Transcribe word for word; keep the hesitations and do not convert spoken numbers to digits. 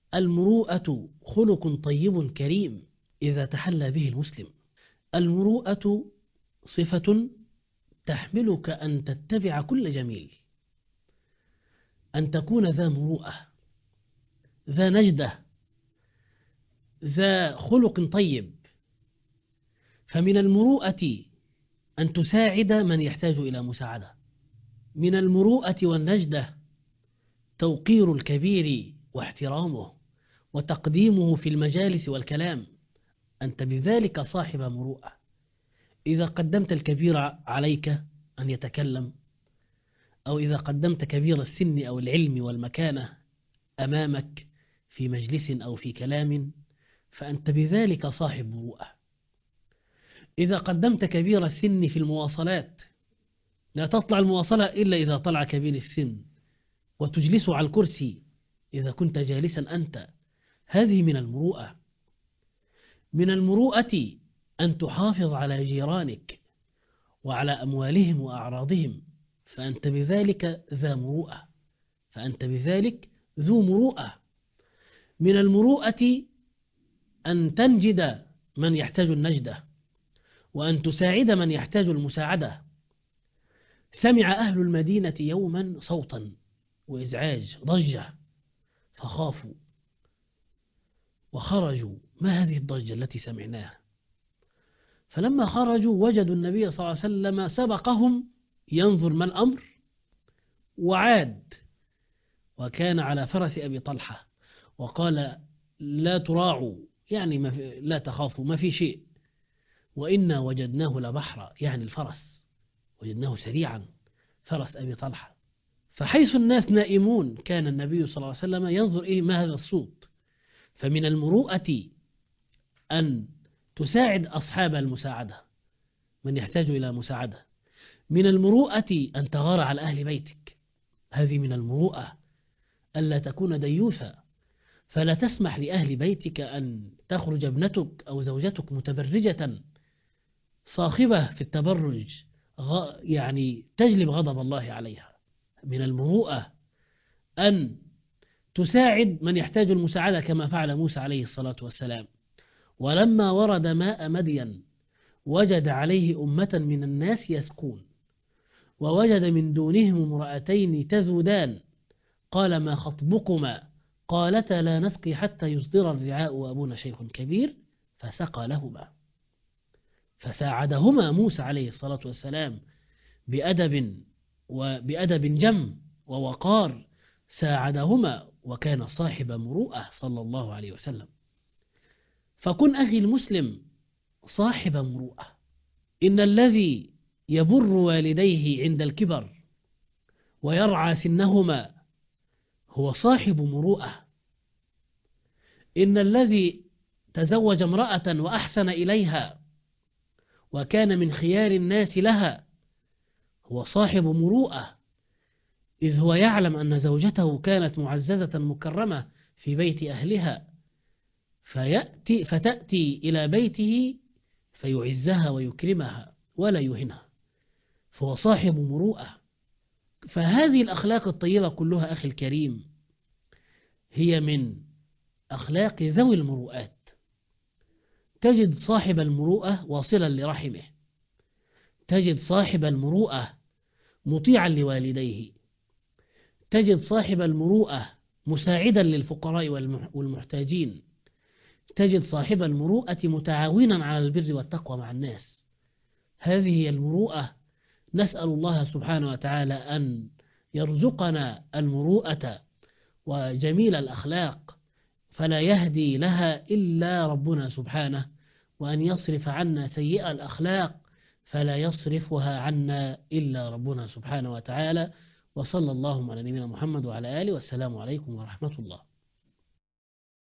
المروءة خلق طيب كريم إذا تحلى به المسلم. المروءة صفة تحملك أن تتبع كل جميل، أن تكون ذا مروءة، ذا نجدة، ذا خلق طيب. فمن المروءة أن تساعد من يحتاج إلى مساعدة. من المروءة والنجدة توقير الكبير واحترامه وتقديمه في المجالس والكلام، أنت بذلك صاحب مروءة. إذا قدمت الكبير عليك أن يتكلم، أو إذا قدمت كبير السن أو العلم والمكانة أمامك في مجلس أو في كلام، فأنت بذلك صاحب مروءة. إذا قدمت كبير السن في المواصلات، لا تطلع المواصلة إلا إذا طلع كبير السن، وتجلسه على الكرسي إذا كنت جالسا أنت، هذه من المروءة. من المروءة أن تحافظ على جيرانك وعلى أموالهم وأعراضهم، فأنت بذلك ذا مروءة، فأنت بذلك ذو مروءة. من المروءة أن تنجد من يحتاج النجدة، وأن تساعد من يحتاج المساعدة. سمع أهل المدينة يوما صوتا وإزعاج ضجة فخافوا وخرجوا، ما هذه الضجة التي سمعناها؟ فلما خرجوا وجدوا النبي صلى الله عليه وسلم سبقهم ينظر ما الأمر وعاد، وكان على فرس أبي طلحة، وقال: لا تراعوا، يعني ما في، لا تخافوا، ما في شيء، وإنا وجدناه لبحرا، يعني الفرس وجدناه سريعا، فرس أبي طلحة. فحيث الناس نائمون كان النبي صلى الله عليه وسلم ينظر إيه ما هذا الصوت. فمن المروءة أن تساعد أصحاب المساعدة، من يحتاج إلى مساعدة. من المروءة أن تغار على أهل بيتك، هذه من المروءة، ألا تكون ديوثا، فلا تسمح لأهل بيتك أن تخرج ابنتك أو زوجتك متبرجة صاخبة في التبرج، يعني تجلب غضب الله عليها. من المروءة أن تساعد من يحتاج المساعدة كما فعل موسى عليه الصلاة والسلام، ولما ورد ماء مدين وجد عليه أمة من الناس يسقون، ووجد من دونهم امرأتين تذودان، قال: ما خطبكما؟ قالتا: لا نسقي حتى يصدر الرعاء وأبونا شيخ كبير، فسقى لهما. فساعدهما موسى عليه الصلاة والسلام بأدب وبأدب جم ووقار، ساعدهما وكان صاحب مروءة صلى الله عليه وسلم. فكن أخي المسلم صاحب مروءة. إن الذي يبر والديه عند الكبر ويرعى سنهما هو صاحب مروءة. إن الذي تزوج امرأة وأحسن إليها وكان من خيار الناس لها هو صاحب مروءة، إذ هو يعلم أن زوجته كانت معززة مكرمة في بيت أهلها، فيأتي فتأتي إلى بيته فيعزها ويكرمها ولا يهنها، فهو صاحب مروءة. فهذه الأخلاق الطيبة كلها أخي الكريم هي من أخلاق ذوي المروءات. تجد صاحب المروءة واصلا لرحمه، تجد صاحب المروءة مطيعا لوالديه، تجد صاحب المروءة مساعدا للفقراء والمحتاجين، تجد صاحب المروءة متعاونا على البر والتقوى مع الناس. هذه هي المروءة. نسأل الله سبحانه وتعالى أن يرزقنا المروءة وجميل الأخلاق، فلا يهدي لها إلا ربنا سبحانه، وأن يصرف عنا سيئة الأخلاق فلا يصرفها عنا إلا ربنا سبحانه وتعالى. وصلى الله على نبينا محمد وعلى آله، والسلام عليكم ورحمة الله.